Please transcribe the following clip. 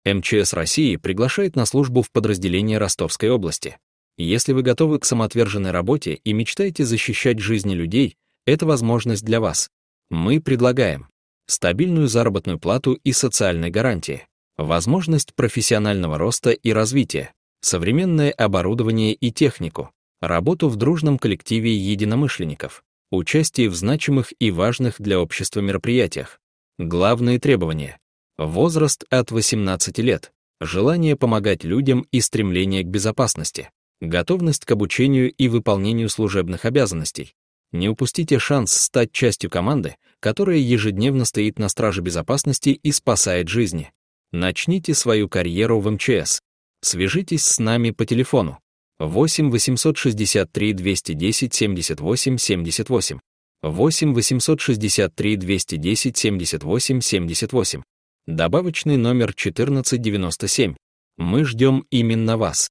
МЧС России приглашает на службу в подразделение Ростовской области. Если вы готовы к самоотверженной работе и мечтаете защищать жизни людей, это возможность для вас. Мы предлагаем стабильную заработную плату и социальные гарантии, возможность профессионального роста и развития, современное оборудование и технику, работу в дружном коллективе единомышленников, участие в значимых и важных для общества мероприятиях. Главные требования: возраст от 18 лет, желание помогать людям и стремление к безопасности, готовность к обучению и выполнению служебных обязанностей. Не упустите шанс стать частью команды, которая ежедневно стоит на страже безопасности и спасает жизни. Начните свою карьеру в МЧС. Свяжитесь с нами по телефону 8 863 210 78 78, 8 863 210 78 78, добавочный номер 1497. Мы ждем именно вас.